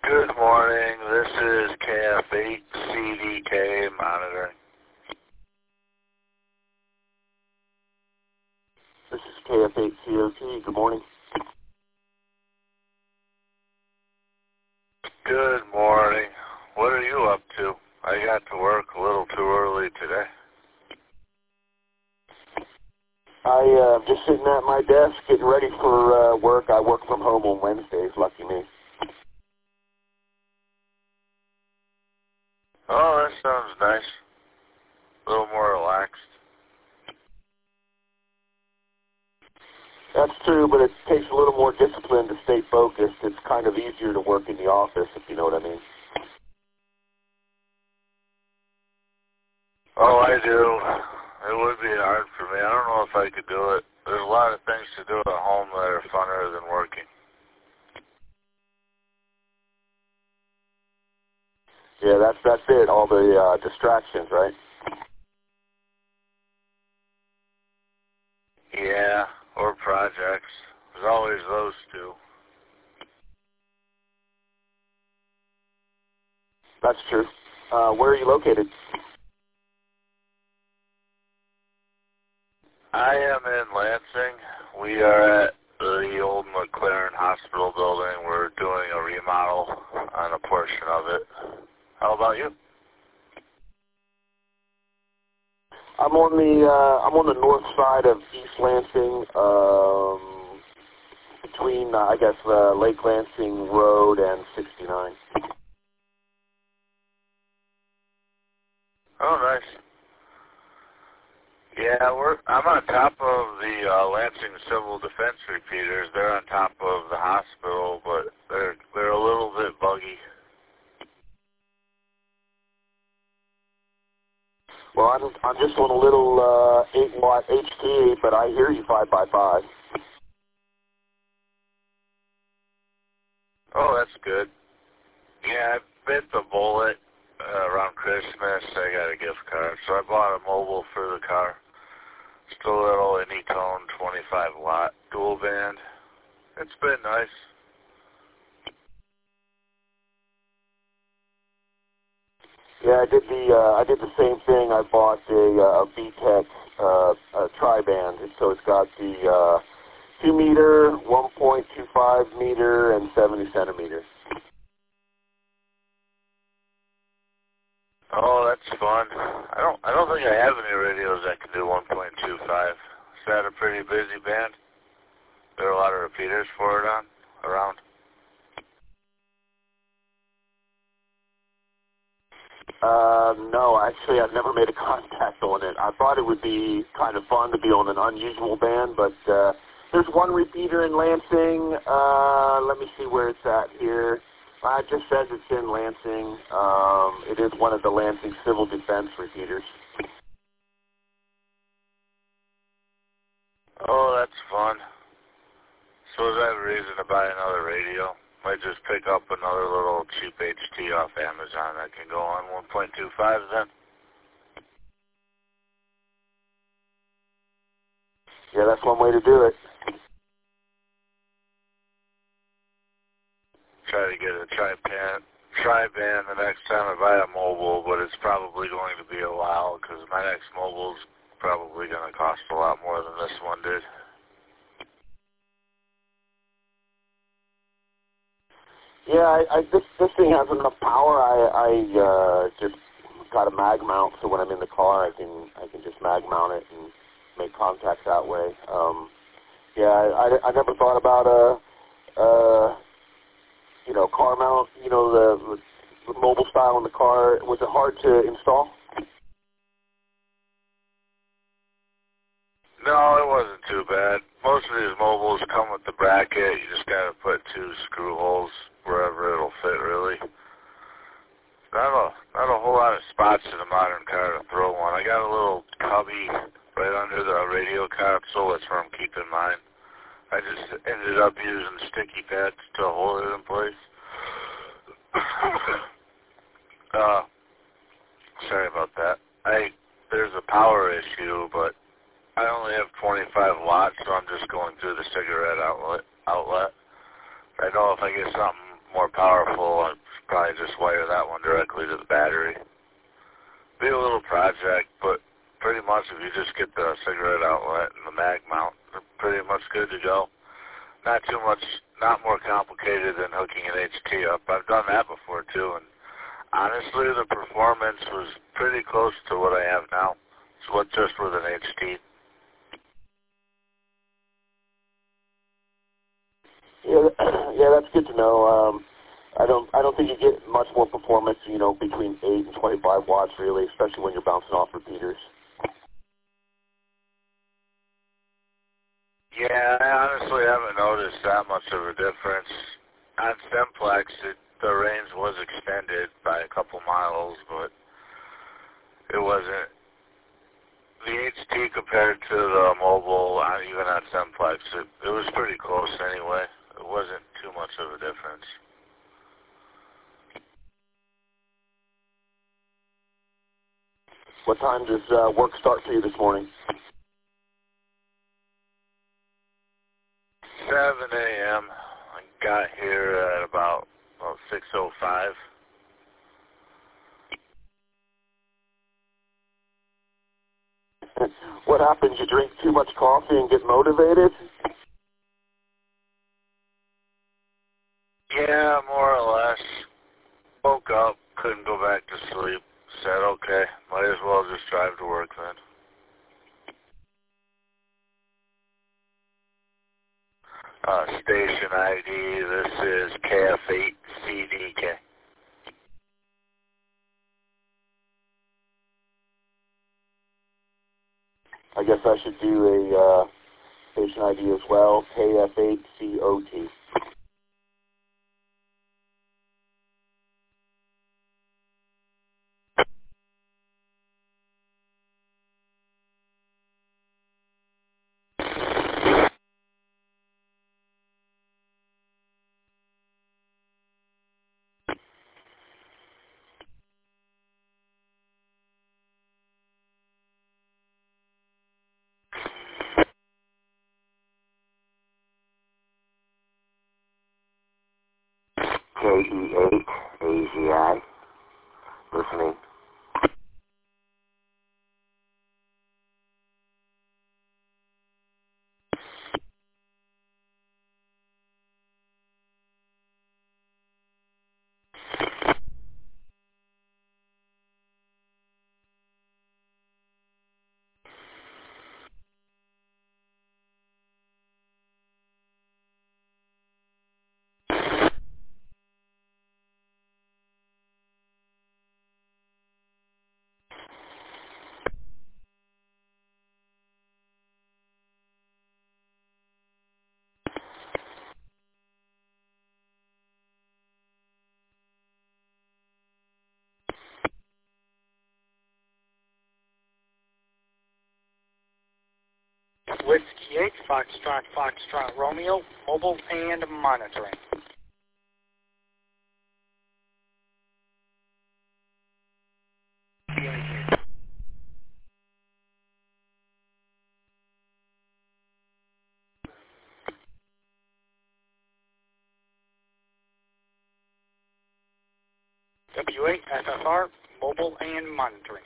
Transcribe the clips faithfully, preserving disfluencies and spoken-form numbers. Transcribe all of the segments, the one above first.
Good morning. This is K F eight C D K monitoring. This is K F eight C O T. Good morning. Good morning. What are you up to? I got to work a little too early today. I uh, just sitting at my desk getting ready for uh, work. I work from home on Wednesdays. Lucky me. Oh, that sounds nice. A little more relaxed. That's true, but it takes a little more discipline to stay focused. It's kind of easier to work in the office, if you know what I mean. Oh, I do. It would be hard for me. I don't know if I could do it. There's a lot of things to do at home that are funner than working. Yeah, that's that's it. All the uh, distractions, right? Yeah, or projects. There's always those two. That's true. Uh, where are you located? I am in Lansing. We are at the old McLaren Hospital building. We're doing a remodel on a portion of it. How about you? I'm on the uh, I'm on the north side of East Lansing, um, between uh, I guess uh, Lake Lansing Road and sixty-nine. Oh, nice. Yeah, we're. I'm on top of the uh, Lansing Civil Defense repeaters. They're on top of the hospital, but they're they're a little bit buggy. Well, I'm I'm just on a little uh, eight watt H T, but I hear you five by five. Oh, that's good. Yeah, I bit the bullet uh, around Christmas. I got a gift card, so I bought a mobile for the car. It's a little Anytone twenty-five watt dual band. It's been nice. Yeah, I did the uh, I did the same thing. I bought a, uh, a V TEC uh, a tri-band, so it's got the uh, two meter, one point two five meter, and seventy centimeters. Oh, that's fun. I don't I don't think I have any radios that can do one point two five. Is that a pretty busy band? There are a lot of repeaters for it on around. Uh, no, actually, I've never made a contact on it. I thought it would be kind of fun to be on an unusual band, but uh, there's one repeater in Lansing. Uh, let me see where it's at here. Uh, it just says it's in Lansing. Um, it is one of the Lansing Civil Defense repeaters. Oh, that's fun. Suppose I have a reason to buy another radio. Might just pick up another little cheap H T off Amazon that can go on one point two five then. Yeah, that's one way to do it. Try to get a tri-band, tri-band the next time I buy a mobile, but it's probably going to be a while because my next mobile's probably going to cost a lot more than this one did. Yeah, I, I this this thing has enough power. I I uh, just got a mag mount, so when I'm in the car, I can I can just mag mount it and make contacts that way. Um, yeah, I, I, I never thought about a, a you know car mount. You know the, the mobile style in the car. Was it hard to install? No, it wasn't too bad. Most of these mobiles come with the bracket. You just got to put two screw holes wherever it'll fit, really. Not a, not a whole lot of spots in a modern car to throw one. I got a little cubby right under the radio console. That's where I'm keeping mine. I just ended up using sticky pads to hold it in place. uh, sorry about that. I There's a power issue, but I only have twenty-five watts, so I'm just going through the cigarette outlet. outlet. I know if I get something more powerful, I'd probably just wire that one directly to the battery. Be a little project, but pretty much if you just get the cigarette outlet and the mag mount, they're pretty much good to go. Not too much, not more complicated than hooking an H T up. I've done that before too, and honestly, the performance was pretty close to what I have now. So what, just with an H T. Yeah, yeah, that's good to know. Um, I don't, I don't think you get much more performance, you know, between eight and twenty-five watts, really, especially when you're bouncing off repeaters. Yeah, I honestly haven't noticed that much of a difference. On Simplex, it, the range was extended by a couple miles, but it wasn't. The H T compared to the mobile, uh, even on Simplex, it, it was pretty close anyway. It wasn't too much of a difference. What time does uh, work start for you this morning? seven a.m. I got here at about, about six oh five. What happens? You drink too much coffee and get motivated? Yeah, more or less. Woke up, couldn't go back to sleep. Said, okay, might as well just drive to work then. Uh, station I D, this is K F eight C D K. I guess I should do a uh, station I D as well, K F eight C O T. K E eight A Z I. Listening. Whiskey eight, Foxtrot, Foxtrot, Romeo, mobile and monitoring. W eight, F F R, mobile and monitoring.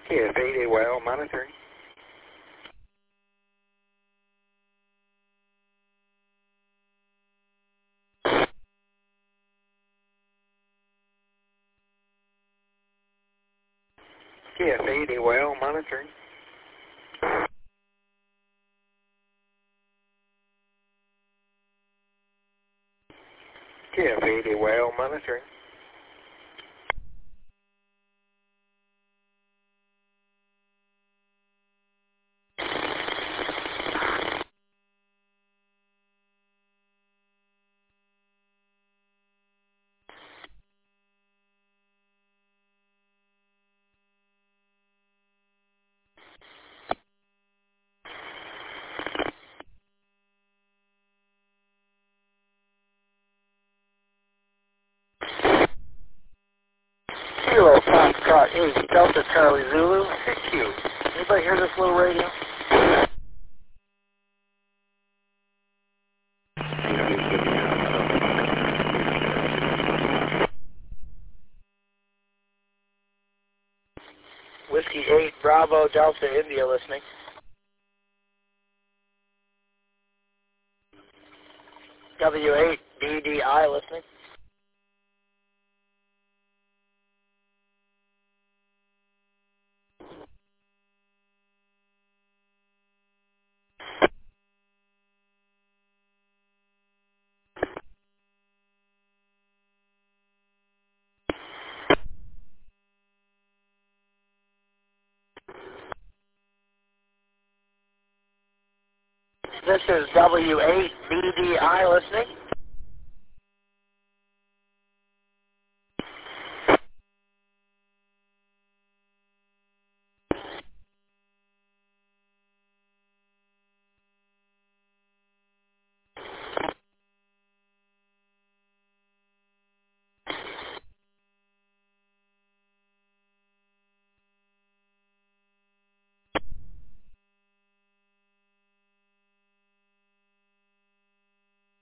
K F eight A Y L monitoring. K F eight A Y L monitoring. K F eight A Y L monitoring. Kilo Foxtrot eight Delta Charlie Zulu six Q. Anybody hear this little radio? Whiskey eight Bravo Delta India listening. W eight D D I listening. This is W eight B D I listening.